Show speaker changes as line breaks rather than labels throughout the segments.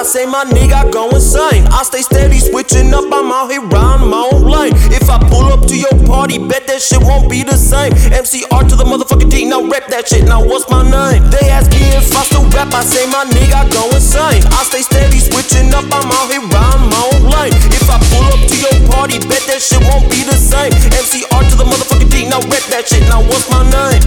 say my nigga I go insane. I stay steady switching up, I'm out here riding my own lane. If I pull up to your party, bet that shit won't be the same. MCR to the motherfucking D, now rep that shit, now what's my name? They ask me if I still rap, I say my nigga I go insane. I stay steady switching up, I'm out here riding my own lane. If I pull up to your party, bet that shit won't be the same. MCR to the motherfucking D, now rep that shit, now what's my name?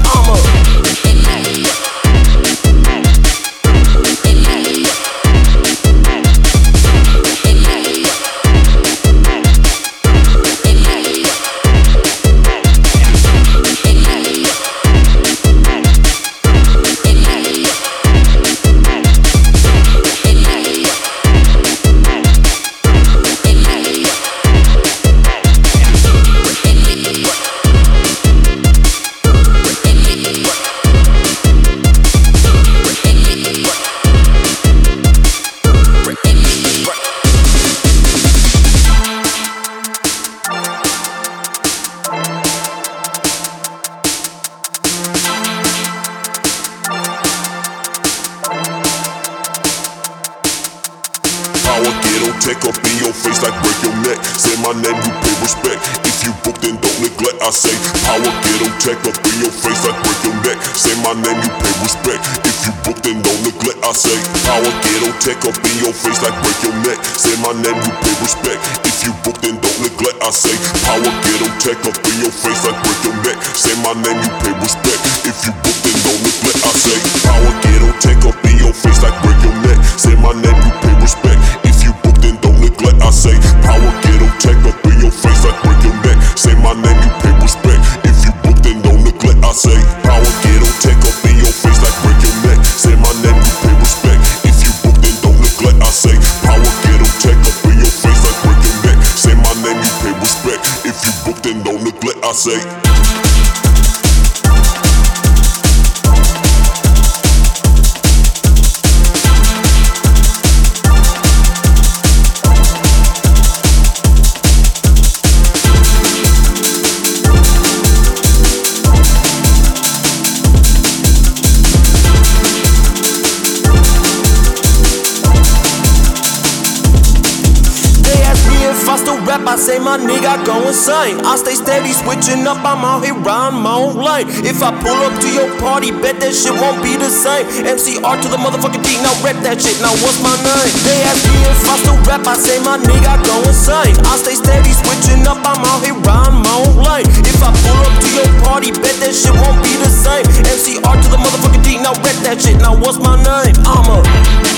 Take up in your face like break your neck. Say my name, you pay respect. If you book, then don't neglect. I say power ghetto tech up in your face like break your neck. Say my name, you pay respect. If you book, then don't neglect. I say power ghetto tech up in your face like break your neck. Say my name, you pay respect. If you book, then don't neglect. I say power ghetto tech up in your face like break your neck. Say my name, you pay respect. If you book, then don't neglect. I say power ghetto tech up in your face like break your neck. Say my name, you pay respect. I say power ghetto tech up in your face like break your neck. Say my name, you pay respect. If you book, then don't neglect. I say power ghetto tech up in your face like break your neck. Say my name, you pay respect. If you book, then don't neglect. I say power ghetto tech up in your face like break your neck. Say my name, you pay respect. If you book, then don't neglect. I say.
I say my nigga I go insane. I stay steady switching up, I'm out here riding my own lane. If I pull up to your party, bet that shit won't be the same. MCR to the motherfucking D, now rep that shit, now what's my name? They ask me if I still rap, I say my nigga I go insane. I stay steady switching up, I'm out here riding my own lane. If I pull up to your party, bet that shit won't be the same. MCR to the motherfucking D, now rep that shit, now what's my name?